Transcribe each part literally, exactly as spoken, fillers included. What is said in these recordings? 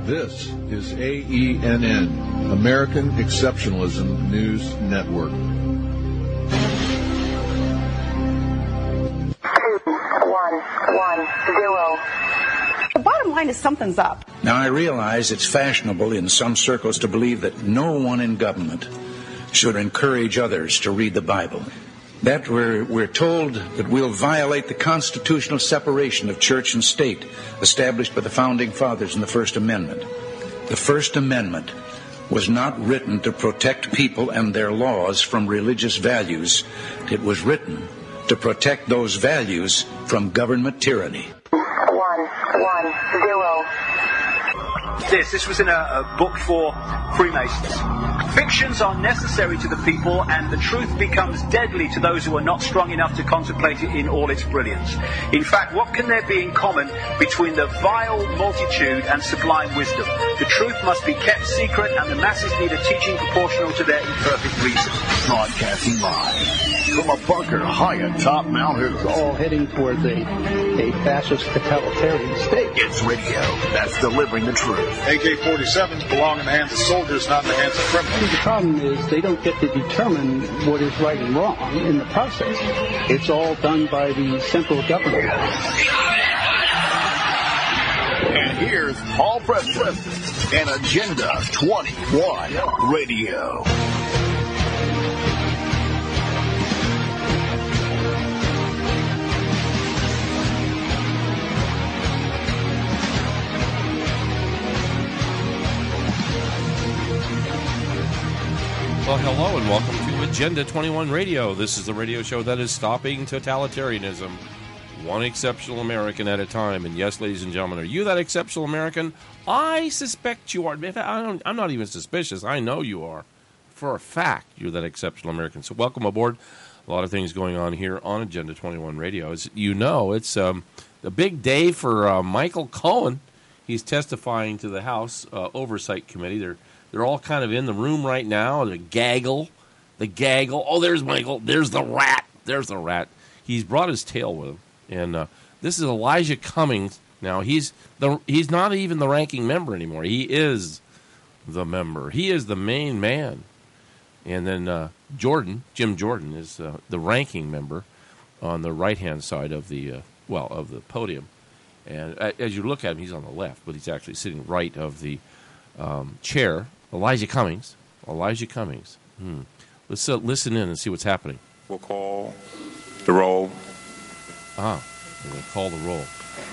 This is A E N N, American Exceptionalism News Network. Two, one, one, zero. The bottom line is something's up. Now, I realize it's fashionable in some circles to believe that no one in government should encourage others to read the Bible. That we're, we're told that we'll violate the constitutional separation of church and state established by the Founding Fathers in the First Amendment. The First Amendment was not written to protect people and their laws from religious values. It was written to protect those values from government tyranny. One, one, zero. This, this was in a, a book for Freemasons. Fictions are necessary to the people, and the truth becomes deadly to those who are not strong enough to contemplate it in all its brilliance. In fact, what can there be in common between the vile multitude and sublime wisdom? The truth must be kept secret, and the masses need a teaching proportional to their imperfect reason. Broadcasting live from a bunker high atop Mount Hood. All heading towards a, a fascist totalitarian state. It's radio that's delivering the truth. A K forty-sevens belong in the hands of soldiers, not in the hands of criminals. The problem is they don't get to determine what is right and wrong in the process. It's all done by the central government. And here's Paul Preston and Agenda twenty-one Radio. Well, hello and welcome to Agenda twenty-one Radio. This is the radio show that is stopping totalitarianism, one exceptional American at a time. And yes, ladies and gentlemen, are you that exceptional American? I suspect you are. I don't, I'm not even suspicious. I know you are. For a fact, you're that exceptional American. So welcome aboard. A lot of things going on here on Agenda twenty-one Radio. As you know, it's um, a big day for uh, Michael Cohen. He's testifying to the House uh, Oversight Committee. They're They're all kind of in the room right now. The gaggle. The gaggle. Oh, there's Michael. There's the rat. There's the rat. He's brought his tail with him. And uh, this is Elijah Cummings. Now, he's the he's not even the ranking member anymore. He is the member. He is the main man. And then uh, Jordan, Jim Jordan, is uh, the ranking member on the right-hand side of the, uh, well, of the podium. And uh, as you look at him, he's on the left, but he's actually sitting right of the um, chair. Elijah Cummings. Elijah Cummings. Hmm. Let's uh, listen in and see what's happening. We'll call the roll. Ah, we're going to call the roll.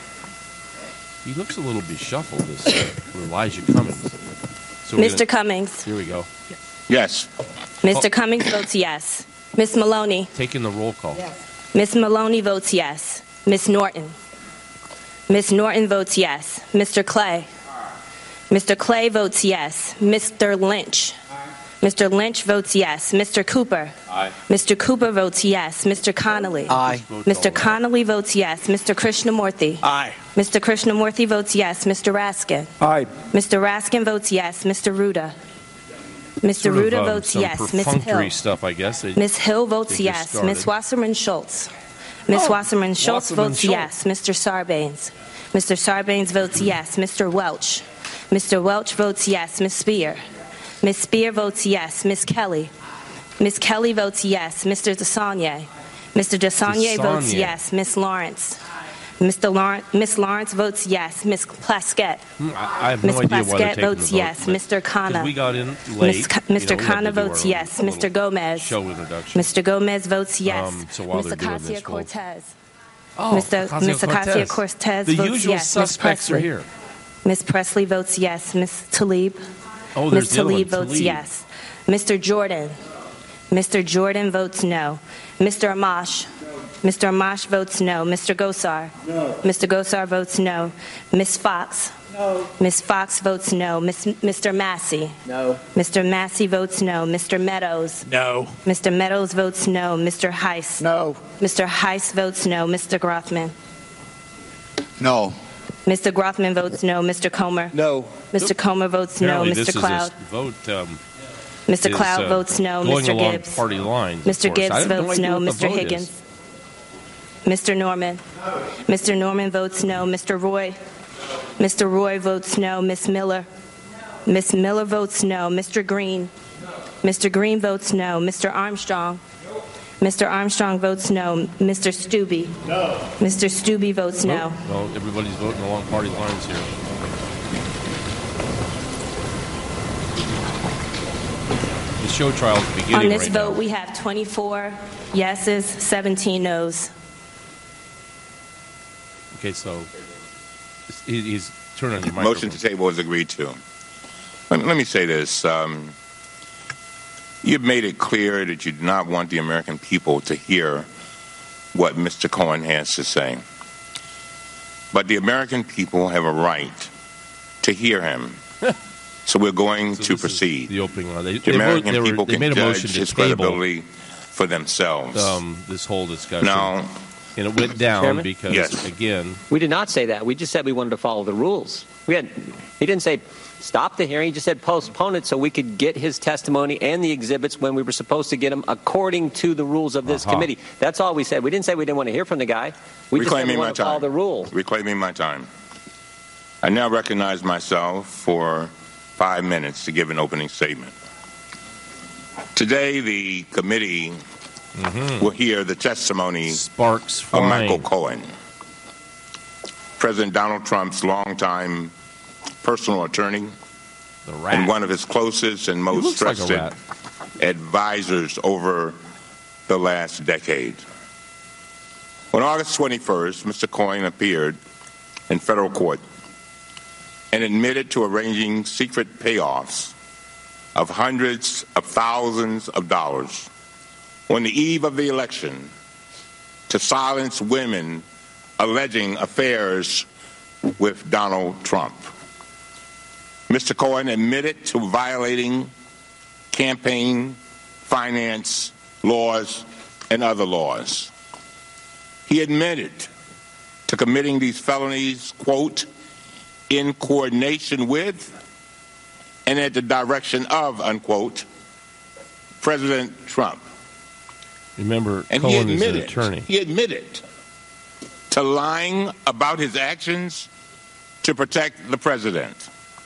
He looks a little beshuffled, this uh, Elijah Cummings. So Mister Gonna, Cummings. Here we go. Yes. Mister Oh. Cummings votes yes. Miss Maloney. Taking the roll call. Yes. Miss Maloney votes yes. Miss Norton. Miss Norton votes yes. Mister Clay. Mister Clay votes yes. Mister Lynch. Aye. Mister Lynch votes yes. Mister Cooper. Aye. Mister Cooper votes yes. Mister Connolly. Aye. Mister Connolly votes yes. Mister Krishnamurthy. Aye. Mister Krishnamurthy votes yes. Mister Raskin. Aye. Mister Raskin votes yes. Mister Ruda. Mister Sort of, Ruda um, votes some yes. Miss perfunctory Hill. stuff, I guess. They, Miss Hill votes they yes. started. Miss Wasserman Schultz. Miss Oh, Wasserman Schultz Wasserman votes Schultz. yes. Mister Sarbanes. Mister Sarbanes votes yes. Mister Welch. Mister Welch votes yes. Miss Spear. Miss Spear votes yes. Miss Kelly. Miss Kelly votes yes. Mister DeSaulnier. Mister DeSaulnier votes DeSaulnier. yes. Miss Lawrence. Mister Lawrence. Miss Lawrence votes yes. Miss Plaskett. Hmm, I, I have Miss no idea why they're Plaskett taking votes the vote, yes. but- Mister 'cause Khanna. we got in late. Miss Ka- You Mister know, we had Khanna to do votes our yes. little Mister Gomez. Show introduction. Mister Gomez votes yes. Um, so while Miss they're doing this, Acacia we'll- Cortez. Oh, Mister Miss Acacia Cortez The votes usual yes. Miss suspects are Presley. here. Miss Presley votes yes. Miss Talib. Oh, there's Miss the other Talib one, votes Talib. yes. Mister Jordan. Mister Jordan votes no. Mister Amash. Mister Amash votes no. Mister Gosar. No. Mister Gosar votes no. Miss Fox. No. Miss Fox votes no. Miss Mister Massey. No. Mister Massey votes no. Mister Meadows. No. Mister Meadows votes no. Mister Heiss. No. Mister Heiss votes no. Mister Grothman. No. Mister Grothman votes no. Mister Comer. No. Mister Comer votes no. Apparently Mister this Cloud. is a vote. Um, Mister is, Cloud uh, votes no. going Mister along Gibbs. party lines. of Mister course. I Gibbs have no votes idea no. what the Mister vote is. Higgins. Mister Norman. Mister Norman votes no. Mister Roy. Mister Roy votes no. Miz Miller? Miz Miller votes no. Mister Green? Mister Green votes no. Mister Armstrong? Mister Armstrong votes no. Mister Stubbe? No. Mister Stubbe votes no. Well, everybody's voting along party lines here. The show trial is beginning On this right vote, now. we have twenty-four yeses, seventeen noes. Okay, so he- he's turning on your microphone. Motion to table is agreed to. Let me, let me say this. Um, you've made it clear that you do not want the American people to hear what Mister Cohen has to say. But the American people have a right to hear him. So we're going So to this is proceed. the opening line. They, The they, wrote, American they, were, people they can made a judge motion to his table credibility for themselves. um, this whole discussion. Now, and it went down Chairman? because, Yes. again, We did not say that. We just said we wanted to follow the rules. We had. He didn't say stop the hearing. He just said postpone it so we could get his testimony and the exhibits when we were supposed to get them according to the rules of this Uh-huh. committee. That's all we said. We didn't say we didn't want to hear from the guy. We just said we reclaiming my wanted to follow time. the rules. Reclaiming my time. I now recognize myself for five minutes to give an opening statement. Today, the committee will hear the testimony sparks of flying. Michael Cohen, President Donald Trump's longtime personal attorney The rat. and one of his closest and most looks like a trusted rat. advisors over the last decade. On August twenty-first, Mister Cohen appeared in federal court and admitted to arranging secret payoffs of hundreds of thousands of dollars on the eve of the election to silence women alleging affairs with Donald Trump. Mister Cohen admitted to violating campaign finance laws and other laws. He admitted to committing these felonies, quote, in coordination with and at the direction of, unquote, President Trump. Remember, And Cohen he is an admitted, attorney. he admitted to lying about his actions to protect the president.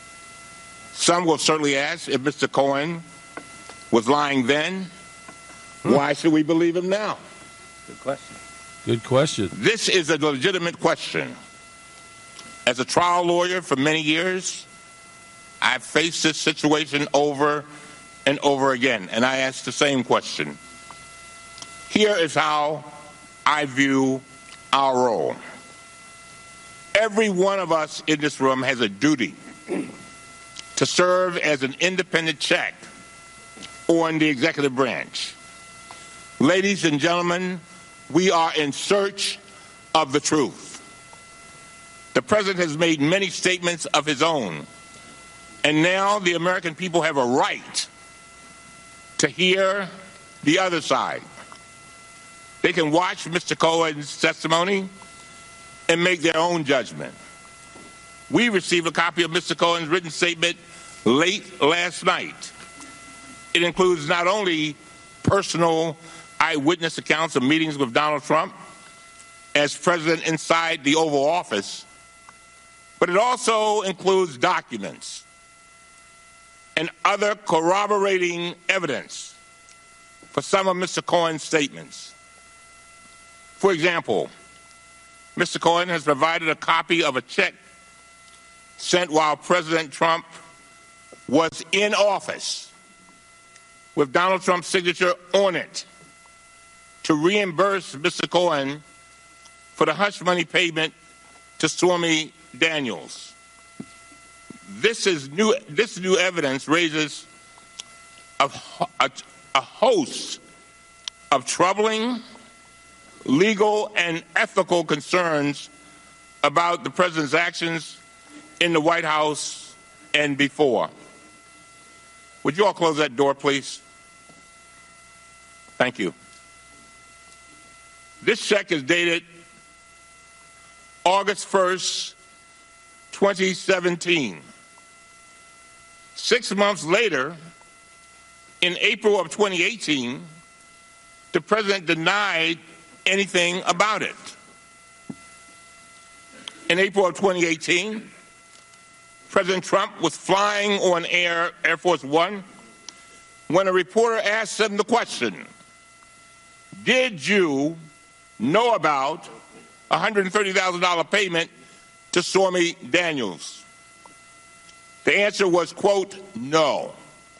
Some will certainly ask if Mister Cohen was lying then, why should we believe him now? Good question. Good question. This is a legitimate question. As a trial lawyer for many years, I've faced this situation over and over again, and I ask the same question. Here is how I view our role. Every one of us in this room has a duty to serve as an independent check on the executive branch. Ladies and gentlemen, we are in search of the truth. The president has made many statements of his own, and now the American people have a right to hear the other side. They can watch Mister Cohen's testimony and make their own judgment. We received a copy of Mister Cohen's written statement late last night. It includes not only personal eyewitness accounts of meetings with Donald Trump as president inside the Oval Office, but it also includes documents and other corroborating evidence for some of Mister Cohen's statements. For example, Mister Cohen has provided a copy of a check sent while President Trump was in office with Donald Trump's signature on it to reimburse Mister Cohen for the hush money payment to Stormy Daniels. This is new. This new evidence raises a, a, a host of troubling legal and ethical concerns about the president's actions in the White House and before. Would you all close that door, please? Thank you. This check is dated August first, twenty seventeen. Six months later, in April of twenty eighteen, the president denied anything about it. In April of twenty eighteen, President Trump was flying on Air, Air Force One when a reporter asked him the question, did you know about a one hundred thirty thousand dollars payment to Stormy Daniels? The answer was, quote, no.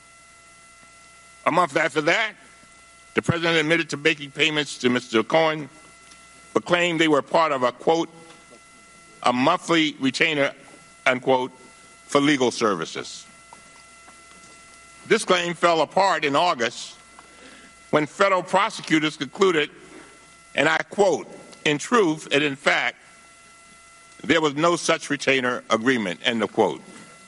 A month after that, the president admitted to making payments to Mister Cohen, but claimed they were part of a, quote, a monthly retainer, unquote, for legal services. This claim fell apart in August when federal prosecutors concluded, and I quote, in truth and in fact, there was no such retainer agreement, end of quote.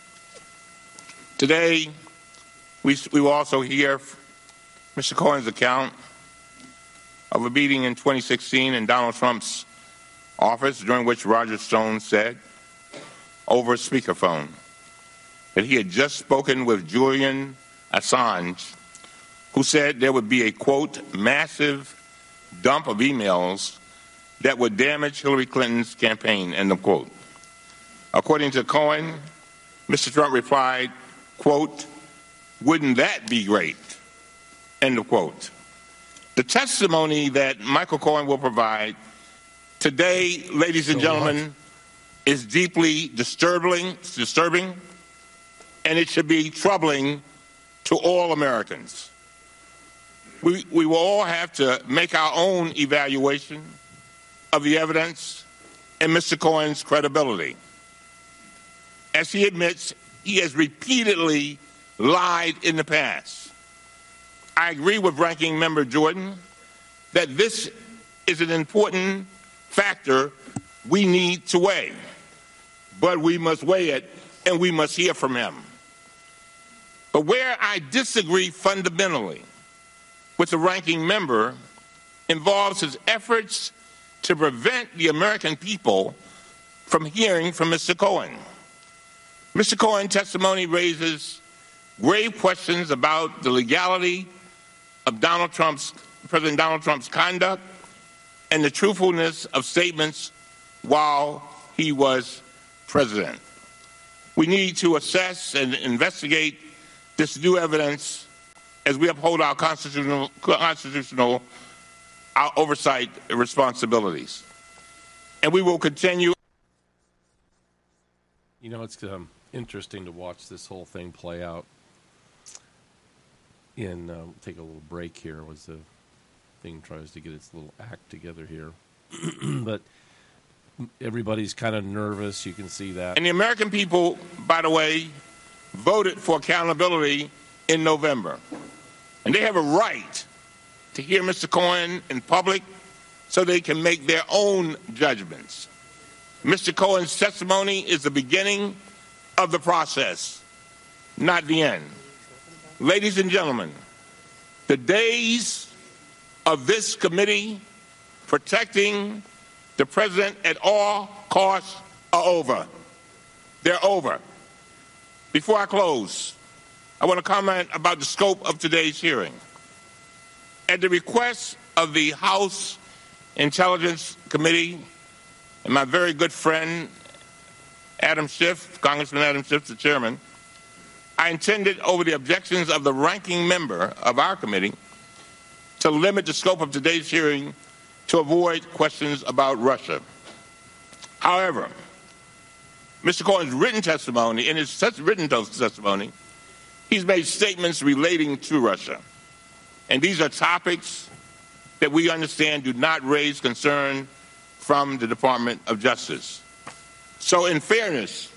Today, we, we will also hear Mister Cohen's account of a meeting in twenty sixteen in Donald Trump's office during which Roger Stone said over speakerphone that he had just spoken with Julian Assange, who said there would be a, quote, massive dump of emails that would damage Hillary Clinton's campaign, end of quote. According to Cohen, Mister Trump replied, quote, wouldn't that be great, end of quote. The testimony that Michael Cohen will provide today, ladies and gentlemen, is deeply disturbing, disturbing, and it should be troubling to all Americans. We, we will all have to make our own evaluation of the evidence and Mister Cohen's credibility. As he admits, he has repeatedly lied in the past. I agree with Ranking Member Jordan that this is an important factor we need to weigh, but we must weigh it and we must hear from him. But where I disagree fundamentally with the ranking member involves his efforts to prevent the American people from hearing from Mister Cohen. Mister Cohen's testimony raises grave questions about the legality of Donald Trump's, President Donald Trump's conduct and the truthfulness of statements while he was president. We need to assess and investigate this new evidence as we uphold our constitutional, constitutional our oversight responsibilities. And we will continue. You know, it's um, interesting to watch this whole thing play out. In, uh, we'll take a little break here as the thing tries to get its little act together here. But everybody's kind of nervous. You can see that. And the American people, by the way, voted for accountability in November. And they have a right to hear Mister Cohen in public so they can make their own judgments. Mister Cohen's testimony is the beginning of the process, not the end. Ladies and gentlemen, the days of this committee protecting the president at all costs are over. They're over. Before I close, I want to comment about the scope of today's hearing. At the request of the House Intelligence Committee and my very good friend, Adam Schiff, Congressman Adam Schiff, the chairman, I intended, over the objections of the ranking member of our committee, to limit the scope of today's hearing to avoid questions about Russia. However, Mister Cohen's written testimony, in his written testimony, he's made statements relating to Russia. And these are topics that we understand do not raise concern from the Department of Justice. So in fairness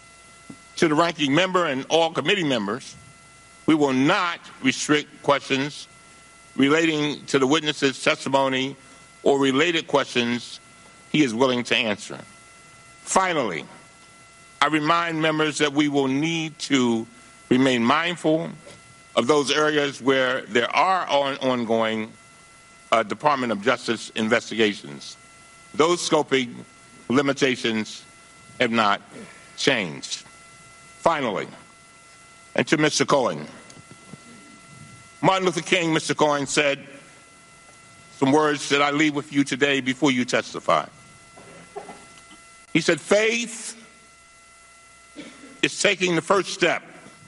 to the ranking member and all committee members, we will not restrict questions relating to the witness's testimony or related questions he is willing to answer. Finally, I remind members that we will need to remain mindful of those areas where there are on ongoing uh, Department of Justice investigations. Those scoping limitations have not changed. Finally, and to Mister Cohen, Martin Luther King, Mister Cohen, said some words that I leave with you today before you testify. He said, faith is It's taking the first step,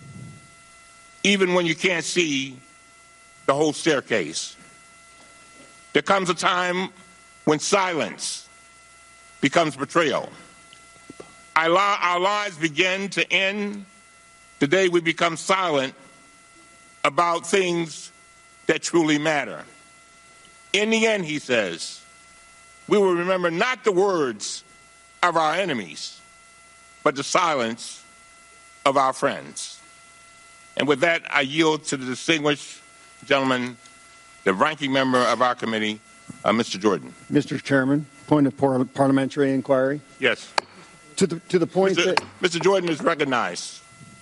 even when you can't see the whole staircase. There comes a time when silence becomes betrayal. Our, li- our lives begin to end the day we become silent about things that truly matter. In the end, he says, we will remember not the words of our enemies, but the silence of our friends. And with that, I yield to the distinguished gentleman, the ranking member of our committee, uh, Mister Jordan. Mister Chairman, point of par- parliamentary inquiry. Yes. To the to the point Mister that Mister Jordan is recognized.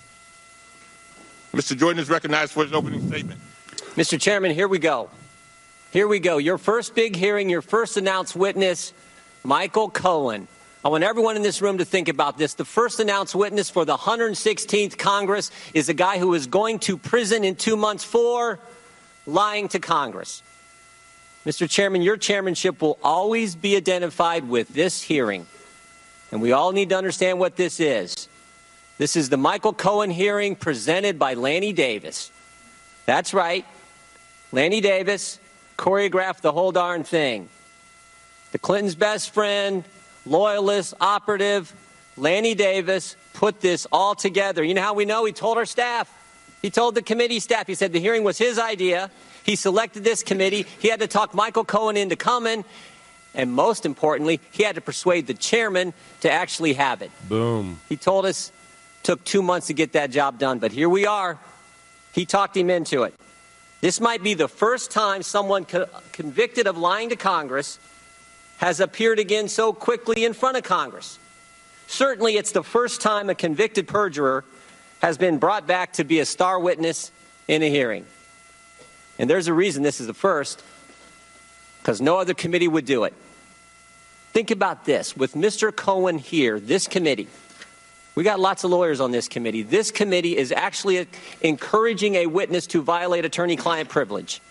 Mister Jordan is recognized for his opening statement. Mister Chairman, here we go. Here we go. Your first big hearing, your first announced witness, Michael Cohen. I want everyone in this room to think about this. The first announced witness for the one hundred sixteenth Congress is a guy who is going to prison in two months for lying to Congress. Mister Chairman, your chairmanship will always be identified with this hearing. And we all need to understand what this is. This is the Michael Cohen hearing presented by Lanny Davis. That's right. Lanny Davis choreographed the whole darn thing. The Clintons' best friend, loyalist, operative, Lanny Davis put this all together. You know how we know? He told our staff. He told the committee staff. He said the hearing was his idea. He selected this committee. He had to talk Michael Cohen into coming. And most importantly, he had to persuade the chairman to actually have it. Boom. He told us it took two months to get that job done. But here we are. He talked him into it. This might be the first time someone co- convicted of lying to Congress has appeared again so quickly in front of Congress. Certainly, it's the first time a convicted perjurer has been brought back to be a star witness in a hearing. And there's a reason this is the first, because no other committee would do it. Think about this. With Mister Cohen here, this committee, we got lots of lawyers on this committee. This committee is actually encouraging a witness to violate attorney-client privilege.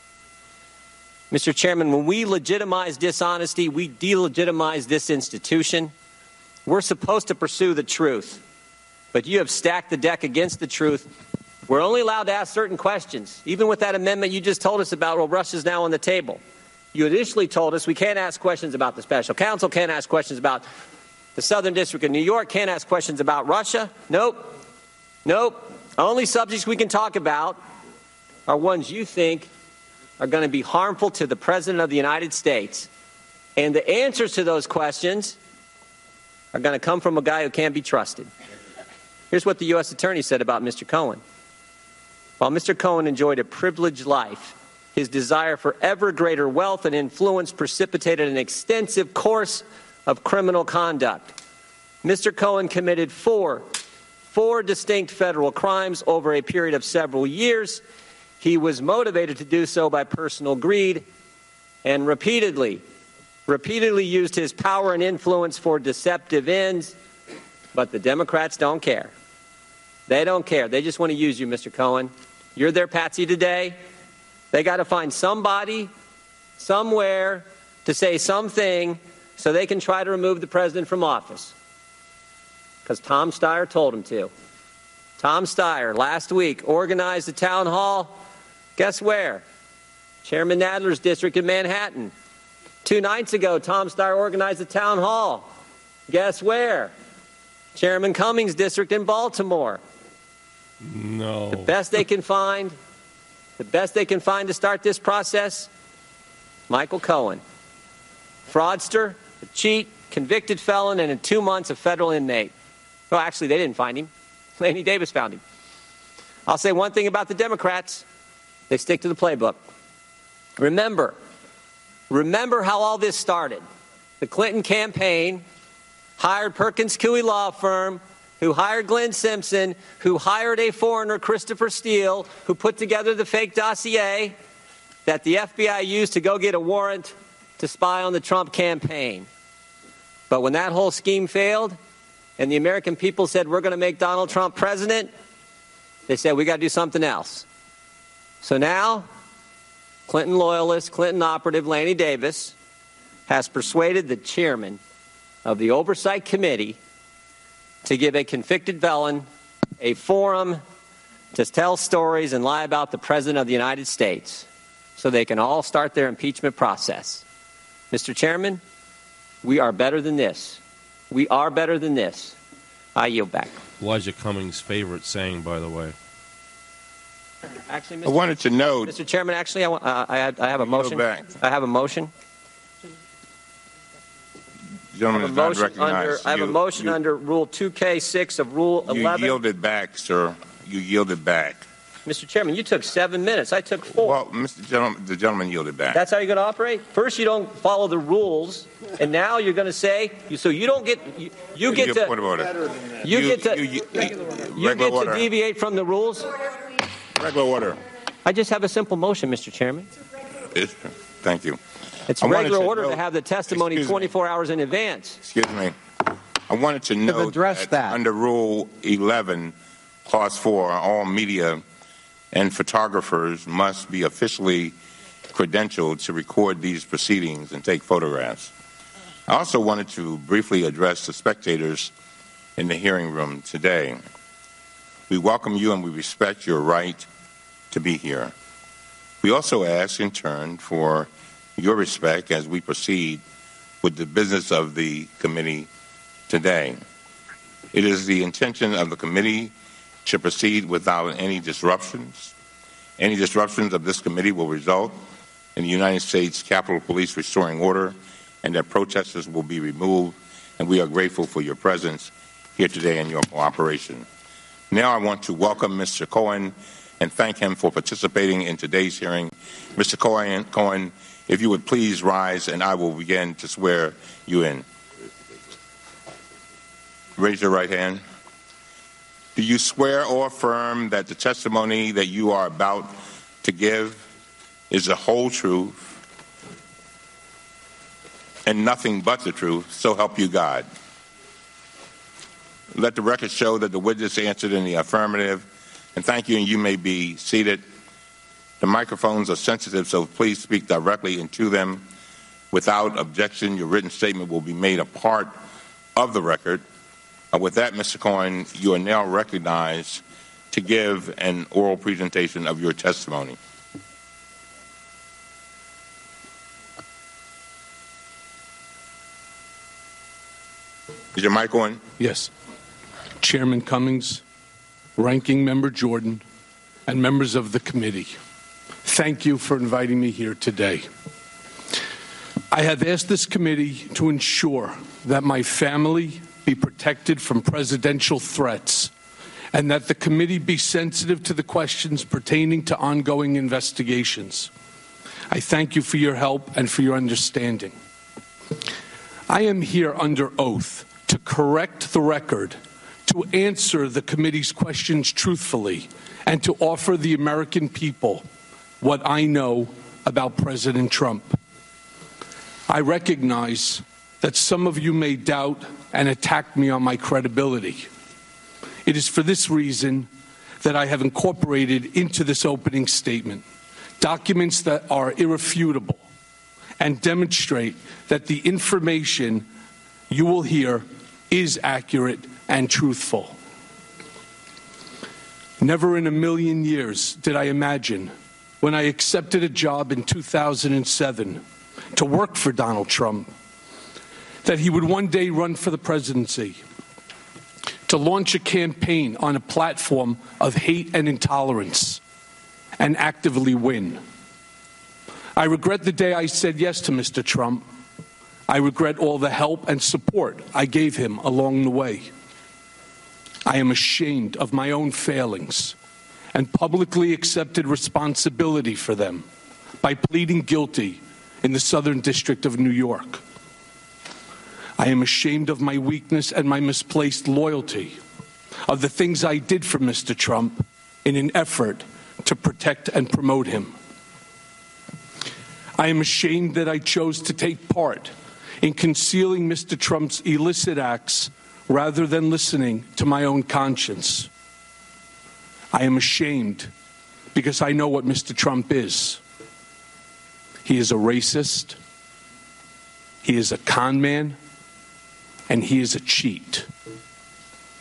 Mister Chairman, when we legitimize dishonesty, we delegitimize this institution. We're supposed to pursue the truth, but you have stacked the deck against the truth. We're only allowed to ask certain questions, even with that amendment you just told us about. Well, Russia's now on the table. You initially told us we can't ask questions about the special counsel, can't ask questions about the Southern District of New York, can't ask questions about Russia. Nope. Nope. Only subjects we can talk about are ones you think are going to be harmful to the President of the United States. And the answers to those questions are going to come from a guy who can't be trusted. Here's what the U S Attorney said about Mister Cohen. While Mister Cohen enjoyed a privileged life, his desire for ever greater wealth and influence precipitated an extensive course of criminal conduct. Mister Cohen committed four, four distinct federal crimes over a period of several years. He was motivated to do so by personal greed and repeatedly, repeatedly used his power and influence for deceptive ends. But the Democrats don't care. They don't care. They just want to use you, Mister Cohen. You're their patsy today. They got to find somebody, somewhere, to say something so they can try to remove the president from office. Because Tom Steyer told him to. Tom Steyer, last week, organized a town hall. Guess where? Chairman Nadler's district in Manhattan. Two nights ago, Tom Steyer organized a town hall. Guess where? Chairman Cummings' district in Baltimore. No. The best they can find, the best they can find to start this process, Michael Cohen. Fraudster, a cheat, convicted felon, and in two months a federal inmate. Well, actually, they didn't find him. Lanny Davis found him. I'll say one thing about the Democrats. They stick to the playbook. Remember, remember how all this started. The Clinton campaign hired Perkins Coie law firm, who hired Glenn Simpson, who hired a foreigner, Christopher Steele, who put together the fake dossier that the F B I used to go get a warrant to spy on the Trump campaign. But when that whole scheme failed and the American people said, we're going to make Donald Trump president, they said, we got to do something else. So now, Clinton loyalist, Clinton operative Lanny Davis has persuaded the chairman of the Oversight Committee to give a convicted felon a forum to tell stories and lie about the President of the United States so they can all start their impeachment process. Mister Chairman, we are better than this. We are better than this. I yield back. Elijah Cummings' favorite saying, by the way. Actually, Mister I wanted to note, Mister Chairman, actually, I, uh, I, had, I have a motion. Back. I have a motion. The gentleman is not recognized. Under, I have you, a motion you, under Rule two K six of Rule eleven. You yielded back, sir. You yielded back. Mister Chairman, you took seven minutes. I took four. Well, Mister Gentleman, the gentleman yielded back. That's how you're going to operate? First, you don't follow the rules, and now you're going to say so you don't get you, you get to point of order. You, You- get to you- you- you regular get order. to deviate from the rules. Regular order. I just have a simple motion, Mister Chairman. It's, thank you. It's I wanted regular to order note- to have the testimony excuse me. twenty-four hours in advance. Excuse me. I wanted to note addressed that. under Rule eleven, Clause four, all media and photographers must be officially credentialed to record these proceedings and take photographs. I also wanted to briefly address the spectators in the hearing room today. We welcome you and we respect your right to be here. We also ask in turn for your respect as we proceed with the business of the committee today. It is the intention of the committee to proceed without any disruptions. Any disruptions of this committee will result in the United States Capitol Police restoring order and that protesters will be removed, and we are grateful for your presence here today and your cooperation. Now I want to welcome Mister Cohen and thank him for participating in today's hearing. Mister Cohen, Cohen, if you would please rise and I will begin to swear you in. Raise your right hand. Do you swear or affirm that the testimony that you are about to give is the whole truth and nothing but the truth, so help you God? Let the record show that the witness answered in the affirmative, and thank you, and you may be seated. The microphones are sensitive, so please speak directly into them. Without objection, your written statement will be made a part of the record. Uh, with that, Mister Cohen, you are now recognized to give an oral presentation of your testimony. Is your mic on? Yes. Chairman Cummings, Ranking Member Jordan, and members of the committee, thank you for inviting me here today. I have asked this committee to ensure that my family be protected from presidential threats and that the committee be sensitive to the questions pertaining to ongoing investigations. I thank you for your help and for your understanding. I am here under oath to correct the record, to answer the committee's questions truthfully, and to offer the American people what I know about President Trump. I recognize that some of you may doubt and attack me on my credibility. It is for this reason that I have incorporated into this opening statement documents that are irrefutable and demonstrate that the information you will hear is accurate and truthful. Never in a million years did I imagine, when I accepted a job in two thousand seven to work for Donald Trump, that he would one day run for the presidency, to launch a campaign on a platform of hate and intolerance, and actively win. I regret the day I said yes to Mister Trump. I regret all the help and support I gave him along the way. I am ashamed of my own failings and publicly accepted responsibility for them by pleading guilty in the Southern District of New York. I am ashamed of my weakness and my misplaced loyalty, of the things I did for Mister Trump in an effort to protect and promote him. I am ashamed that I chose to take part in concealing Mister Trump's illicit acts rather than listening to my own conscience. I am ashamed because I know what Mister Trump is. He is a racist, he is a con man, and he is a cheat.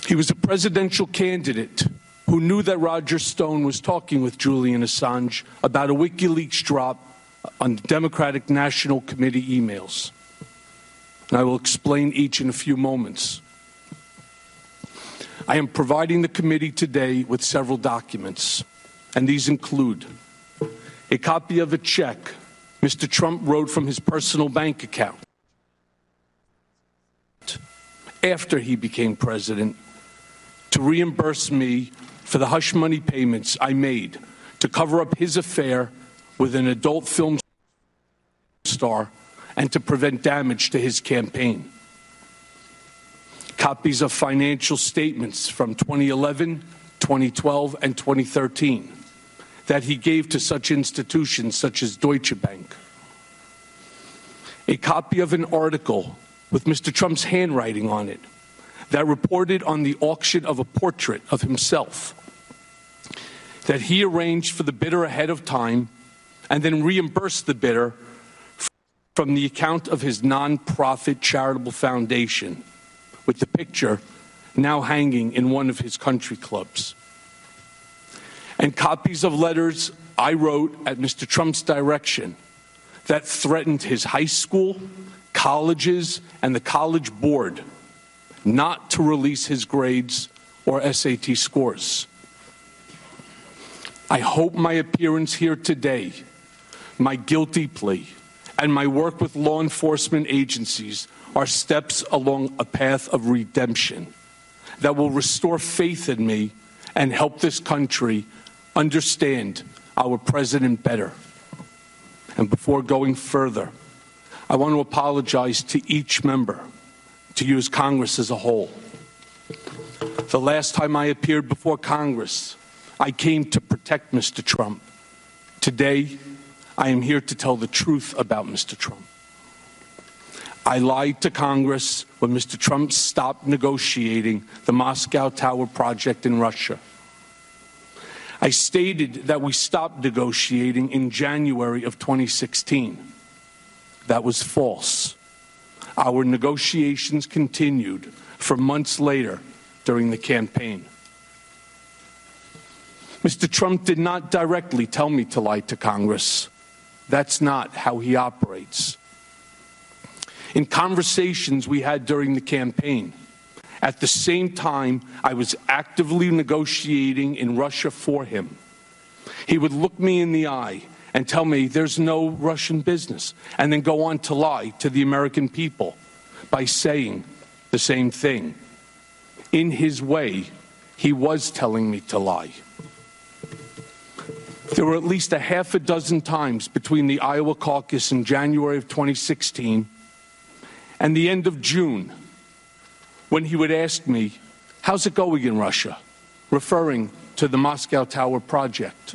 He was a presidential candidate who knew that Roger Stone was talking with Julian Assange about a WikiLeaks drop on the Democratic National Committee emails. And I will explain each in a few moments. I am providing the committee today with several documents, and these include a copy of a check Mister Trump wrote from his personal bank account after he became president to reimburse me for the hush money payments I made to cover up his affair with an adult film star and to prevent damage to his campaign. Copies of financial statements from twenty eleven, twenty twelve, and twenty thirteen that he gave to such institutions such as Deutsche Bank. A copy of an article with Mister Trump's handwriting on it that reported on the auction of a portrait of himself that he arranged for the bidder ahead of time and then reimbursed the bidder from the account of his nonprofit charitable foundation, with the picture now hanging in one of his country clubs. And copies of letters I wrote at Mister Trump's direction that threatened his high school, colleges, and the college board not to release his grades or S A T scores. I hope my appearance here today, my guilty plea, and my work with law enforcement agencies are steps along a path of redemption that will restore faith in me and help this country understand our president better. And before going further, I want to apologize to each member, to you as Congress as a whole. The last time I appeared before Congress, I came to protect Mister Trump. Today, I am here to tell the truth about Mister Trump. I lied to Congress when Mister Trump stopped negotiating the Moscow Tower project in Russia. I stated that we stopped negotiating in January of twenty sixteen. That was false. Our negotiations continued for months later during the campaign. Mister Trump did not directly tell me to lie to Congress. That's not how he operates. In conversations we had during the campaign, at the same time I was actively negotiating in Russia for him, he would look me in the eye and tell me there's no Russian business, and then go on to lie to the American people by saying the same thing. In his way, he was telling me to lie. There were at least a half a dozen times between the Iowa caucus in January of twenty sixteen and the end of June when he would ask me, "How's it going in Russia?" referring to the Moscow Tower project.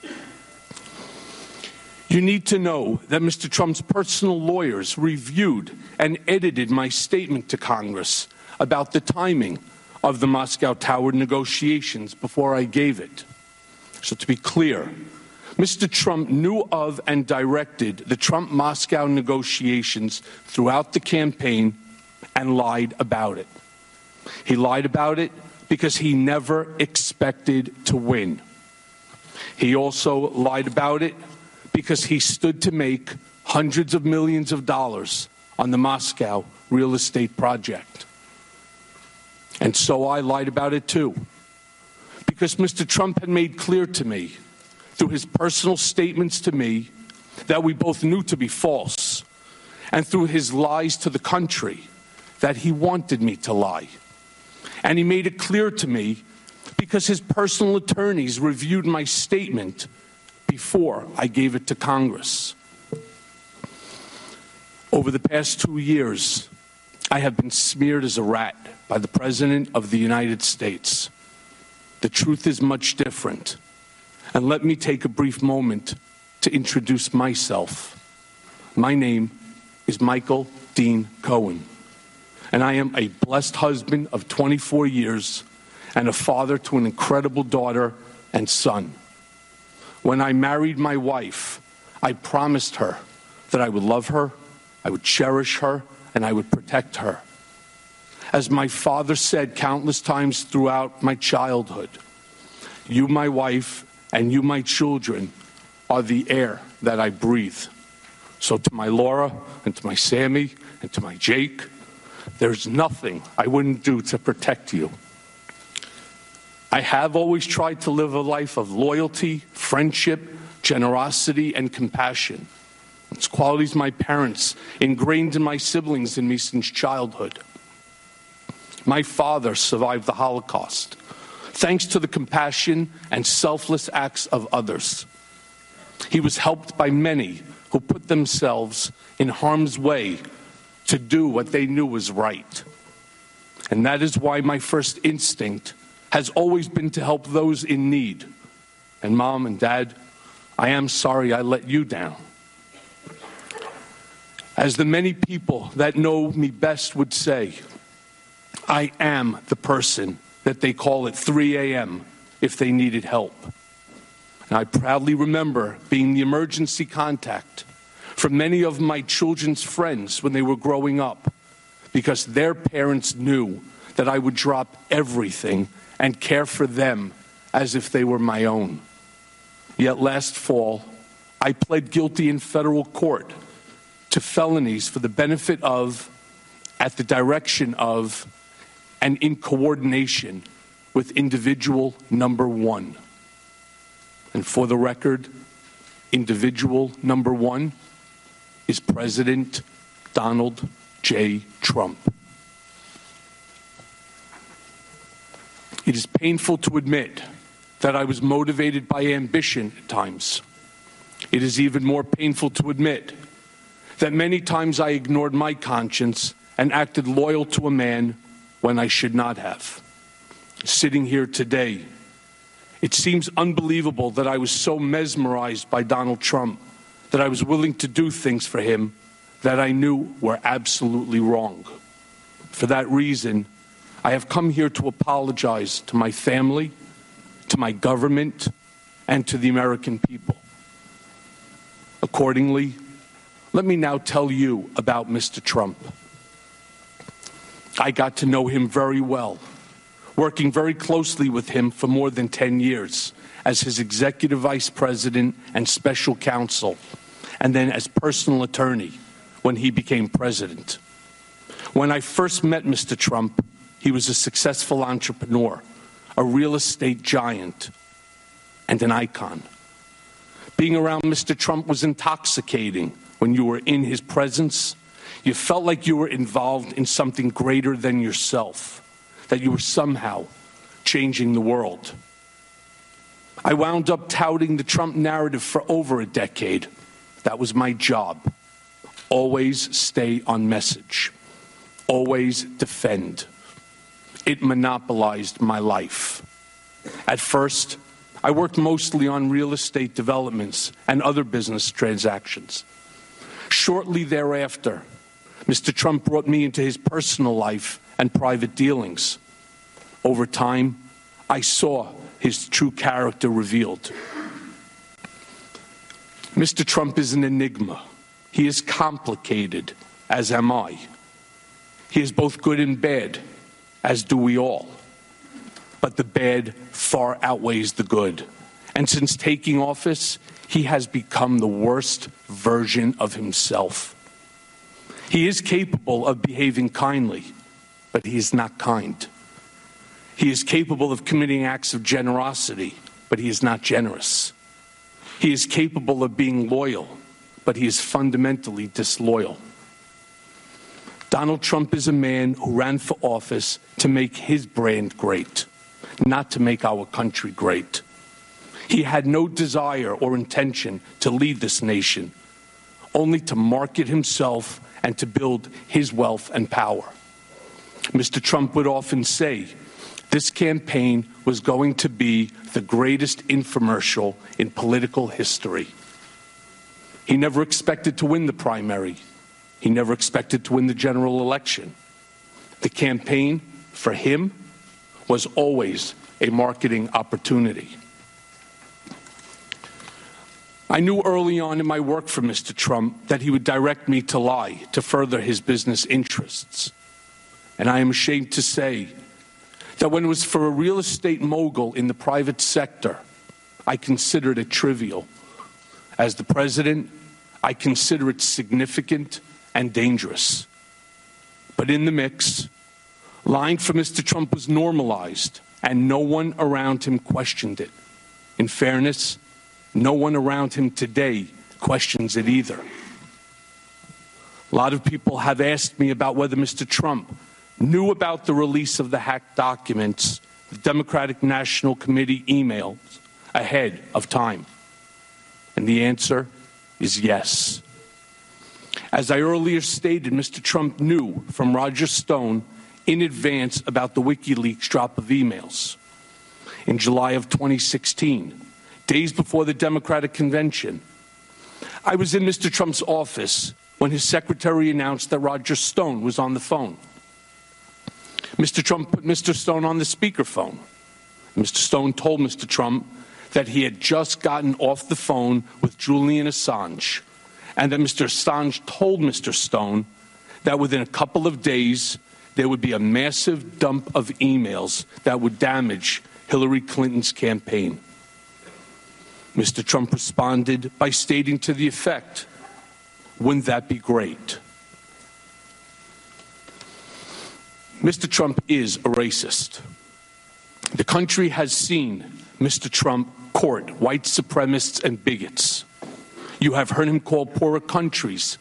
You need to know that Mister Trump's personal lawyers reviewed and edited my statement to Congress about the timing of the Moscow Tower negotiations before I gave it. So to be clear, Mister Trump knew of and directed the Trump-Moscow negotiations throughout the campaign and lied about it. He lied about it because he never expected to win. He also lied about it because he stood to make hundreds of millions of dollars on the Moscow real estate project. And so I lied about it too, because Mister Trump had made clear to me through his personal statements to me that we both knew to be false, and through his lies to the country that he wanted me to lie. And he made it clear to me because his personal attorneys reviewed my statement before I gave it to Congress. Over the past two years, I have been smeared as a rat by the President of the United States. The truth is much different. And let me take a brief moment to introduce myself. My name is Michael Dean Cohen, and I am a blessed husband of twenty-four years and a father to an incredible daughter and son. When I married my wife, I promised her that I would love her, I would cherish her, and I would protect her. As my father said countless times throughout my childhood, you, my wife, and you, my children, are the air that I breathe. So to my Laura, and to my Sammy, and to my Jake, there's nothing I wouldn't do to protect you. I have always tried to live a life of loyalty, friendship, generosity, and compassion. It's qualities my parents ingrained in my siblings and me since childhood. My father survived the Holocaust, thanks to the compassion and selfless acts of others. He was helped by many who put themselves in harm's way to do what they knew was right. And that is why my first instinct has always been to help those in need. And Mom and Dad, I am sorry I let you down. As the many people that know me best would say, I am the person that they call at three a.m. if they needed help. And I proudly remember being the emergency contact for many of my children's friends when they were growing up, because their parents knew that I would drop everything and care for them as if they were my own. Yet last fall, I pled guilty in federal court to felonies for the benefit of, at the direction of, and in coordination with individual number one. And for the record, individual number one is President Donald J. Trump. It is painful to admit that I was motivated by ambition at times. It is even more painful to admit that many times I ignored my conscience and acted loyal to a man when I should not have. Sitting here today, it seems unbelievable that I was so mesmerized by Donald Trump that I was willing to do things for him that I knew were absolutely wrong. For that reason, I have come here to apologize to my family, to my government, and to the American people. Accordingly, let me now tell you about Mister Trump. I got to know him very well, working very closely with him for more than ten years as his executive vice president and special counsel, and then as personal attorney when he became president. When I first met Mister Trump, he was a successful entrepreneur, a real estate giant, and an icon. Being around Mister Trump was intoxicating. When you were in his presence, you felt like you were involved in something greater than yourself, that you were somehow changing the world. I wound up touting the Trump narrative for over a decade. That was my job. Always stay on message. Always defend. It monopolized my life. At first, I worked mostly on real estate developments and other business transactions. Shortly thereafter, Mister Trump brought me into his personal life and private dealings. Over time, I saw his true character revealed. Mister Trump is an enigma. He is complicated, as am I. He is both good and bad, as do we all. But the bad far outweighs the good. And since taking office, he has become the worst version of himself. He is capable of behaving kindly, but he is not kind. He is capable of committing acts of generosity, but he is not generous. He is capable of being loyal, but he is fundamentally disloyal. Donald Trump is a man who ran for office to make his brand great, not to make our country great. He had no desire or intention to lead this nation, only to market himself and to build his wealth and power. Mister Trump would often say, this campaign was going to be the greatest infomercial in political history. He never expected to win the primary. He never expected to win the general election. The campaign, for him, was always a marketing opportunity. I knew early on in my work for Mister Trump that he would direct me to lie to further his business interests. And I am ashamed to say that when it was for a real estate mogul in the private sector, I considered it trivial. As the president, I consider it significant and dangerous. But in the mix, lying for Mister Trump was normalized, and no one around him questioned it. In fairness, no one around him today questions it either. A lot of people have asked me about whether Mister Trump knew about the release of the hacked documents, the Democratic National Committee emails, ahead of time. And the answer is yes. As I earlier stated, Mister Trump knew from Roger Stone in advance about the WikiLeaks drop of emails. In July of twenty sixteen, days before the Democratic convention, I was in Mister Trump's office when his secretary announced that Roger Stone was on the phone. Mister Trump put Mister Stone on the speakerphone. Mister Stone told Mister Trump that he had just gotten off the phone with Julian Assange, and that Mister Assange told Mister Stone that within a couple of days there would be a massive dump of emails that would damage Hillary Clinton's campaign. Mister Trump responded by stating to the effect, "Wouldn't that be great?" Mister Trump is a racist. The country has seen Mister Trump court white supremacists and bigots. You have heard him call poorer countries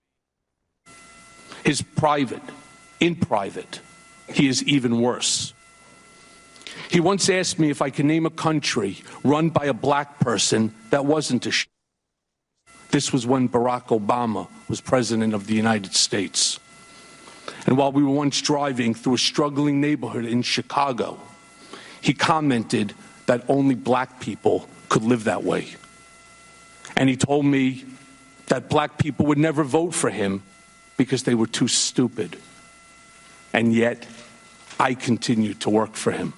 his private. In private, he is even worse. He once asked me if I could name a country run by a black person that wasn't a sh*. This was when Barack Obama was president of the United States. And while we were once driving through a struggling neighborhood in Chicago, he commented that only black people could live that way. And he told me that black people would never vote for him because they were too stupid. And yet, I continued to work for him.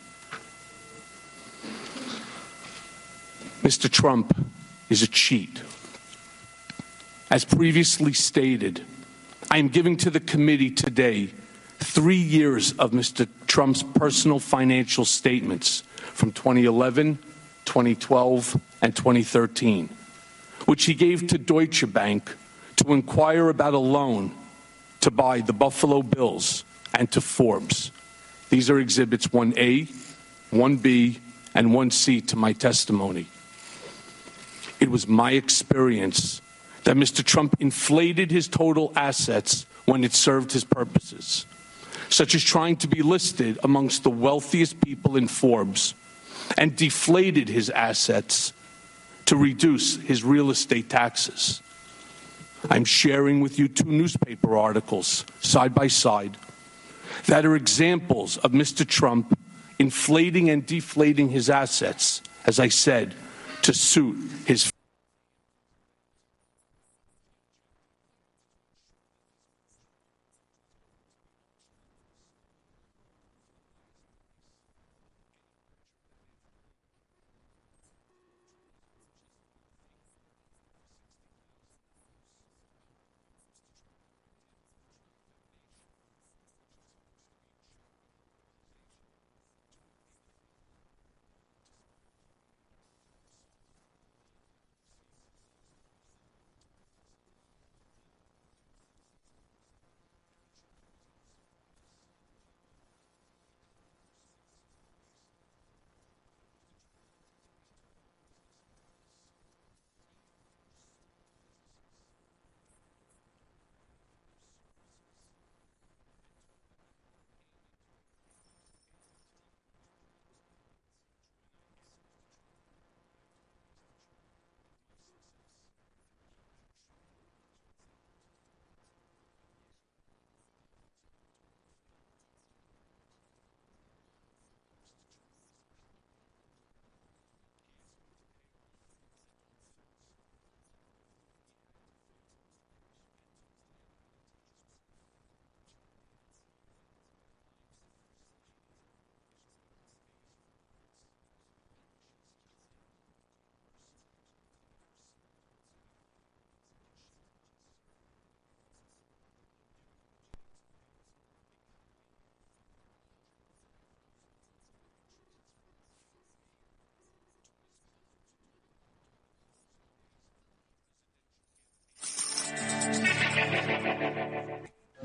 Mister Trump is a cheat. As previously stated, I am giving to the committee today three years of Mister Trump's personal financial statements from twenty eleven, twenty twelve, and twenty thirteen, which he gave to Deutsche Bank to inquire about a loan to buy the Buffalo Bills and to Forbes. These are exhibits one A, one B, and one C to my testimony. It was my experience that Mister Trump inflated his total assets when it served his purposes, such as trying to be listed amongst the wealthiest people in Forbes, and deflated his assets to reduce his real estate taxes. I'm sharing with you two newspaper articles, side by side, that are examples of Mister Trump inflating and deflating his assets, as I said, to suit his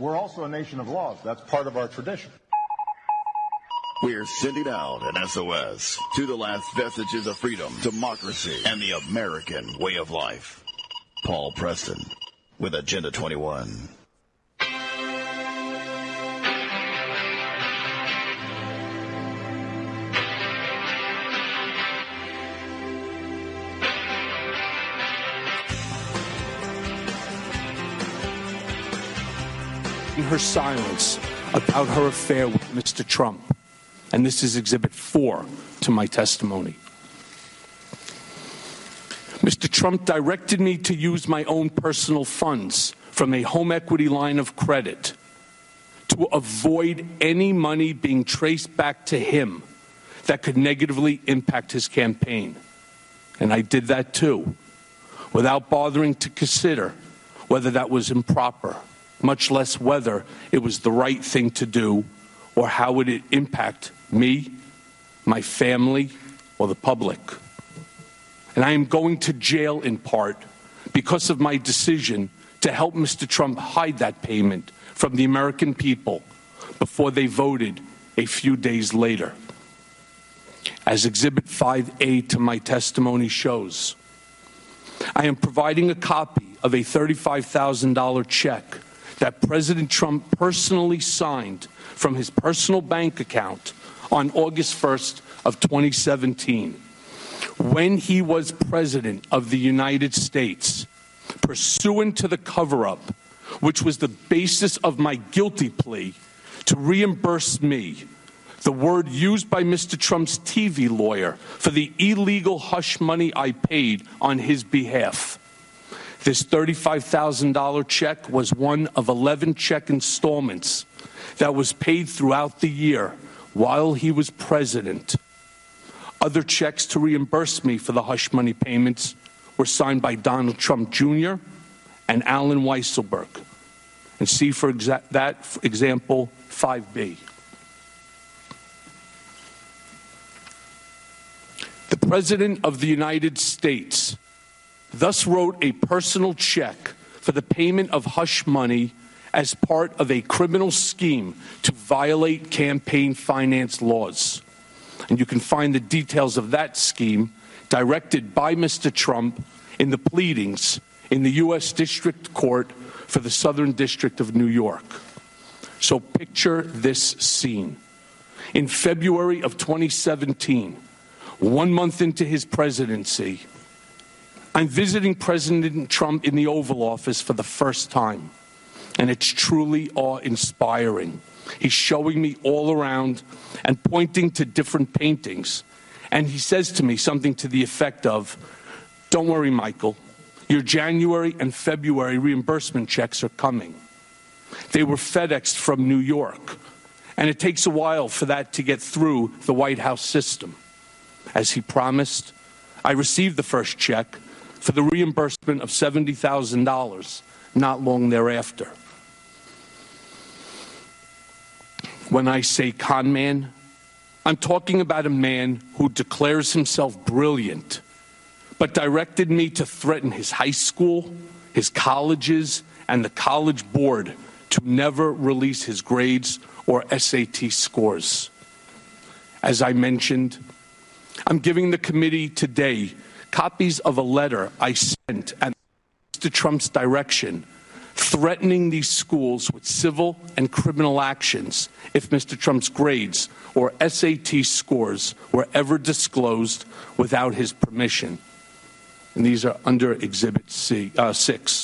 we're also a nation of laws. That's part of our tradition. We're sending out an S O S to the last vestiges of freedom, democracy, and the American way of life. Paul Preston with Agenda twenty-one. Her silence about her affair with Mister Trump. And this is Exhibit four to my testimony. Mister Trump directed me to use my own personal funds from a home equity line of credit to avoid any money being traced back to him that could negatively impact his campaign. And I did that too, without bothering to consider whether that was improper, much less whether it was the right thing to do or how would it impact me, my family, or the public. And I am going to jail in part because of my decision to help Mister Trump hide that payment from the American people before they voted a few days later. As Exhibit five A to my testimony shows, I am providing a copy of a thirty-five thousand dollars check that President Trump personally signed from his personal bank account on August first of twenty seventeen, when he was President of the United States, pursuant to the cover-up, which was the basis of my guilty plea, to reimburse me, the word used by Mister Trump's T V lawyer, for the illegal hush money I paid on his behalf. This thirty-five thousand dollars check was one of eleven check installments that was paid throughout the year while he was president. Other checks to reimburse me for the hush money payments were signed by Donald Trump Junior and Allen Weisselberg. And see for exa- that for example five B. The President of the United States thus wrote a personal check for the payment of hush money as part of a criminal scheme to violate campaign finance laws. And you can find the details of that scheme directed by Mister Trump in the pleadings in the U S District Court for the Southern District of New York. So picture this scene. In February of twenty seventeen, one month into his presidency, I'm visiting President Trump in the Oval Office for the first time, and it's truly awe-inspiring. He's showing me all around and pointing to different paintings, and he says to me something to the effect of, "Don't worry, Michael, your January and February reimbursement checks are coming." They were FedExed from New York, and it takes a while for that to get through the White House system. As he promised, I received the first check for the reimbursement of seventy thousand dollars not long thereafter. When I say con man, I'm talking about a man who declares himself brilliant, but directed me to threaten his high school, his colleges, and the college board to never release his grades or S A T scores. As I mentioned, I'm giving the committee today copies of a letter I sent at Mister Trump's direction, threatening these schools with civil and criminal actions if Mister Trump's grades or S A T scores were ever disclosed without his permission. And these are under Exhibit C, uh, six.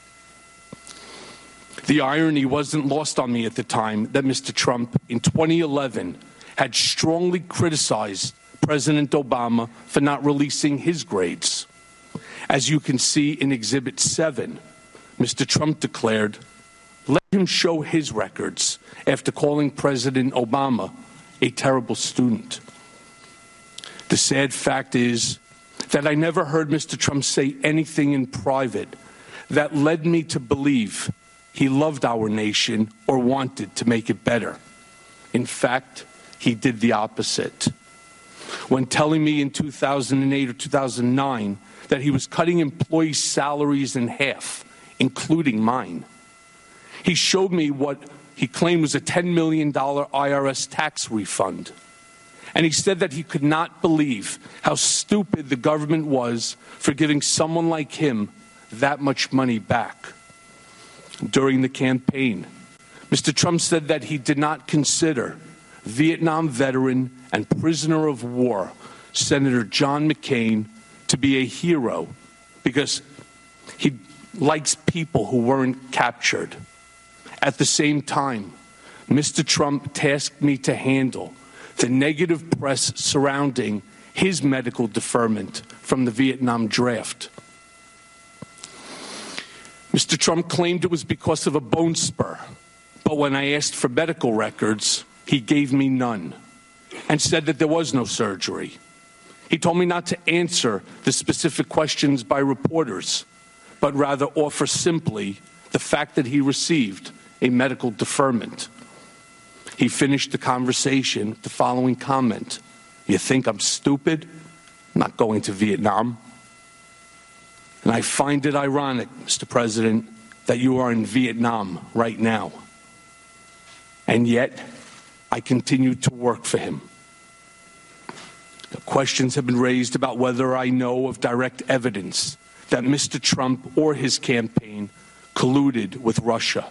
The irony wasn't lost on me at the time that Mister Trump, in twenty eleven, had strongly criticized President Obama for not releasing his grades. As you can see in Exhibit seven, Mister Trump declared, "Let him show his records," after calling President Obama a terrible student. The sad fact is that I never heard Mister Trump say anything in private that led me to believe he loved our nation or wanted to make it better. In fact, he did the opposite. When telling me in two thousand eight or two thousand nine that he was cutting employee salaries in half, including mine, He showed me what he claimed was a ten million dollars I R S tax refund. And he said that he could not believe how stupid the government was for giving someone like him that much money back. During the campaign, Mister Trump said that he did not consider Vietnam veteran and prisoner of war Senator John McCain to be a hero because he likes people who weren't captured. At the same time, Mister Trump tasked me to handle the negative press surrounding his medical deferment from the Vietnam draft. Mister Trump claimed it was because of a bone spur, but when I asked for medical records, he gave me none and said that there was no surgery. He told me not to answer the specific questions by reporters, but rather offer simply the fact that he received a medical deferment. He finished the conversation with the following comment: "You think I'm stupid? I'm not going to Vietnam." And I find it ironic, Mister President, that you are in Vietnam right now. And yet, I continue to work for him. The questions have been raised about whether I know of direct evidence that Mister Trump or his campaign colluded with Russia.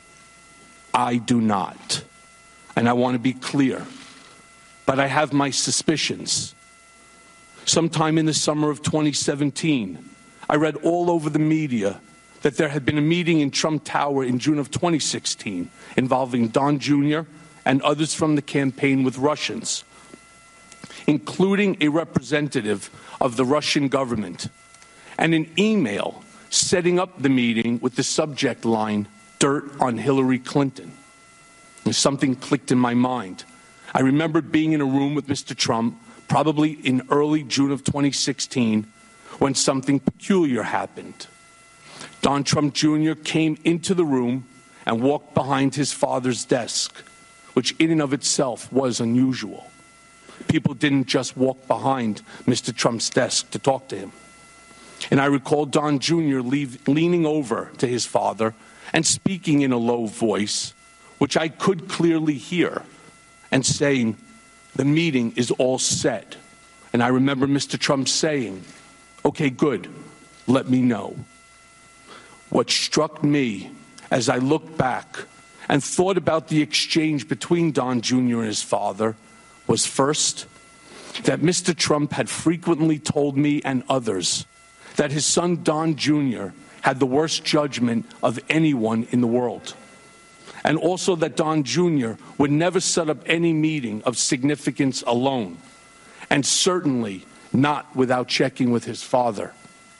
I do not. And I want to be clear, but I have my suspicions. Sometime in the summer of twenty seventeen, I read all over the media that there had been a meeting in Trump Tower in June of twenty sixteen involving Don Junior and others from the campaign with Russians, including a representative of the Russian government, and an email setting up the meeting with the subject line, "Dirt on Hillary Clinton." And something clicked in my mind. I remember being in a room with Mister Trump, probably in early June of twenty sixteen, when something peculiar happened. Don Trump Junior came into the room and walked behind his father's desk, which in and of itself was unusual. People didn't just walk behind Mister Trump's desk to talk to him. And I recall Don Junior leave, leaning over to his father and speaking in a low voice, which I could clearly hear, and saying, "The meeting is all set." And I remember Mister Trump saying, "Okay, good, let me know." What struck me as I looked back and thought about the exchange between Don Junior and his father was, first, that Mister Trump had frequently told me and others that his son Don Junior had the worst judgment of anyone in the world, and also that Don Junior would never set up any meeting of significance alone, and certainly not without checking with his father.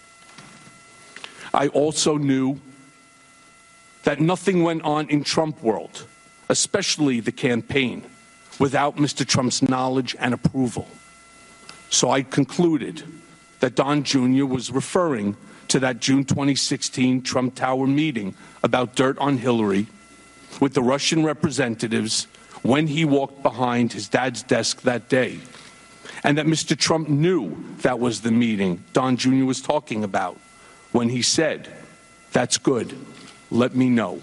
I also knew that nothing went on in Trump world, especially the campaign, without Mister Trump's knowledge and approval. So I concluded that Don Junior was referring to that June twenty sixteen Trump Tower meeting about dirt on Hillary with the Russian representatives when he walked behind his dad's desk that day, and that Mister Trump knew that was the meeting Don Junior was talking about when he said, "That's good, let me know."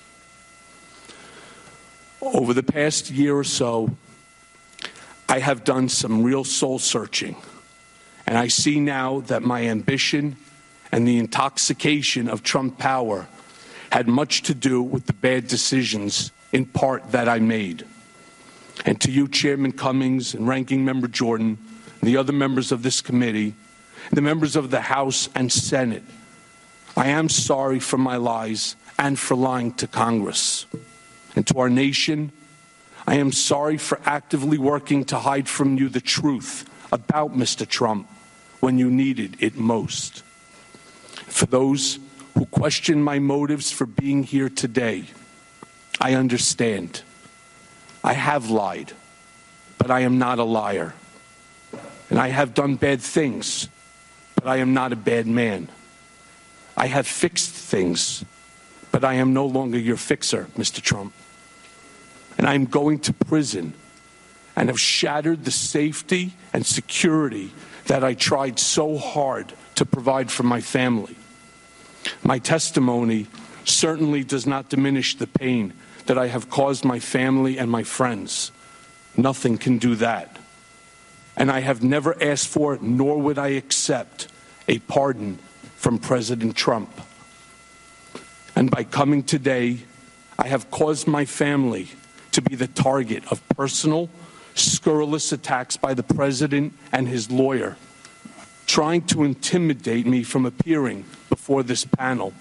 Over the past year or so, I have done some real soul searching, and I see now that my ambition and the intoxication of Trump power had much to do with the bad decisions, in part, that I made. And to you, Chairman Cummings and Ranking Member Jordan, and the other members of this committee, the members of the House and Senate, I am sorry for my lies and for lying to Congress. And to our nation, I am sorry for actively working to hide from you the truth about Mister Trump when you needed it most. For those who question my motives for being here today, I understand. I have lied, but I am not a liar. And I have done bad things, but I am not a bad man. I have fixed things, but I am no longer your fixer, Mister Trump. And I am going to prison and have shattered the safety and security that I tried so hard to provide for my family. My testimony certainly does not diminish the pain that I have caused my family and my friends. Nothing can do that. And I have never asked for, nor would I accept, a pardon from President Trump. And by coming today, I have caused my family to be the target of personal, scurrilous attacks by the president and his lawyer, trying to intimidate me from appearing before this panel.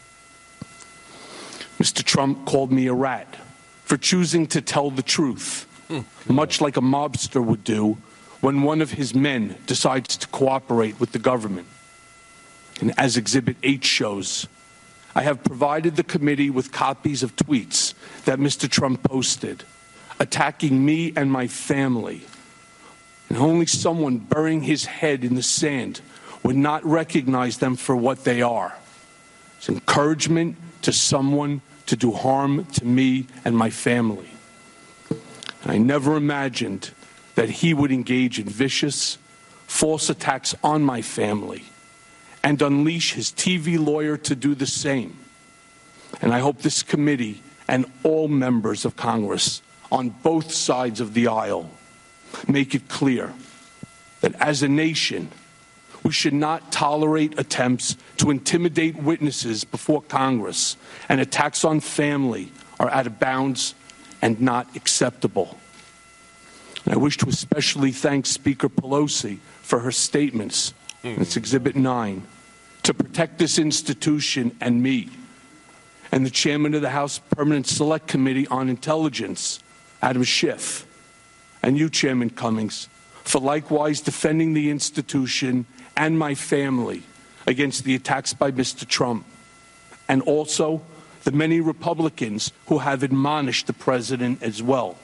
Mister Trump called me a rat for choosing to tell the truth, much like a mobster would do when one of his men decides to cooperate with the government. And as Exhibit H shows, I have provided the committee with copies of tweets that Mister Trump posted, attacking me and my family. And only someone burying his head in the sand would not recognize them for what they are. It's encouragement to someone to do harm to me and my family. And I never imagined that he would engage in vicious, false attacks on my family and unleash his T V lawyer to do the same. And I hope this committee and all members of Congress on both sides of the aisle make it clear that as a nation, we should not tolerate attempts to intimidate witnesses before Congress, and attacks on family are out of bounds and not acceptable. And I wish to especially thank Speaker Pelosi for her statements, mm. it's Exhibit nine, to protect this institution and me, and the chairman of the House Permanent Select Committee on Intelligence, Adam Schiff, and you, Chairman Cummings, for likewise defending the institution and my family against the attacks by Mister Trump, and also the many Republicans who have admonished the president as well.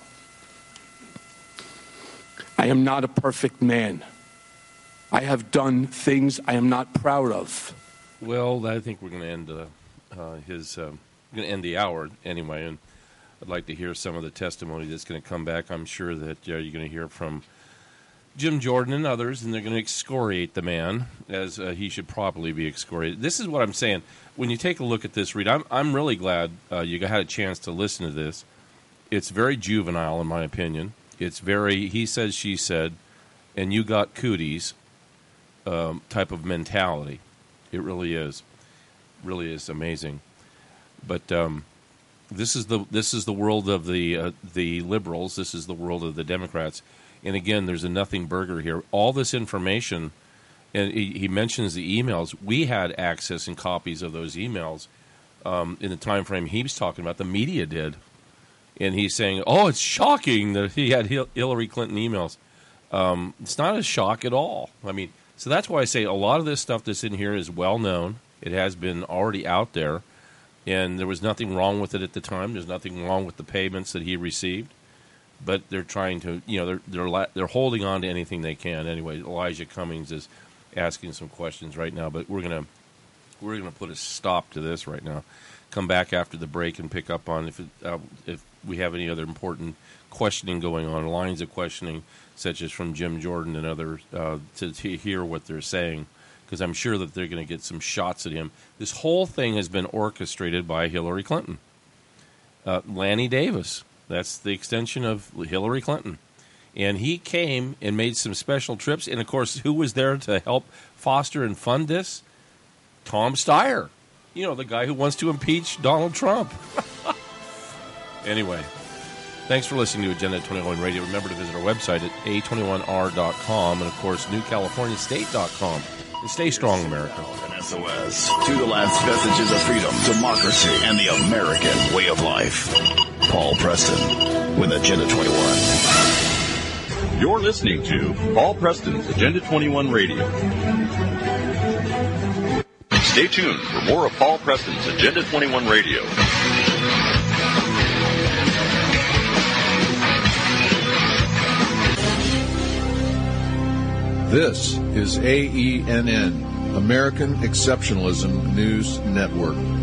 I am not a perfect man. I have done things I am not proud of. Well, I think we're going to end uh, uh, his. Uh, going to end the hour anyway, and I'd like to hear some of the testimony that's going to come back. I'm sure that uh, you're going to hear from Jim Jordan and others, and they're going to excoriate the man as uh, he should properly be excoriated. This is what I'm saying. When you take a look at this, Reed, I'm I'm really glad uh, you had a chance to listen to this. It's very juvenile, in my opinion. It's very he said, she said, and you got cooties um, type of mentality. It really is, really is amazing. But um, this is the this is the world of the uh, the liberals. This is the world of the Democrats. And again, there's a nothing burger here. All this information, and he, he mentions the emails. We had access and copies of those emails um, in the time frame he was talking about. The media did, and he's saying, "Oh, it's shocking that he had Hillary Clinton emails." Um, it's not a shock at all. I mean, so that's why I say a lot of this stuff that's in here is well known. It has been already out there, and there was nothing wrong with it at the time. There's nothing wrong with the payments that he received. But they're trying to, you know, they're they're they're holding on to anything they can. Anyway, Elijah Cummings is asking some questions right now, but we're gonna we're gonna put a stop to this right now. Come back after the break and pick up on if it, uh, if we have any other important questioning going on, lines of questioning such as from Jim Jordan and others uh, to, to hear what they're saying, because I'm sure that they're going to get some shots at him. This whole thing has been orchestrated by Hillary Clinton, uh, Lanny Davis. That's the extension of Hillary Clinton. And he came and made some special trips. And, of course, who was there to help foster and fund this? Tom Steyer. You know, the guy who wants to impeach Donald Trump. Anyway, thanks for listening to Agenda twenty-one Radio. Remember to visit our website at A twenty-one R dot com and, of course, New California State dot com. And stay strong, America. S O S to the last vestiges of freedom, democracy, and the American way of life. Paul Preston with Agenda twenty-one. You're listening to Paul Preston's Agenda twenty-one Radio. Stay tuned for more of Paul Preston's Agenda twenty-one Radio. This is A E N N, American Exceptionalism News Network.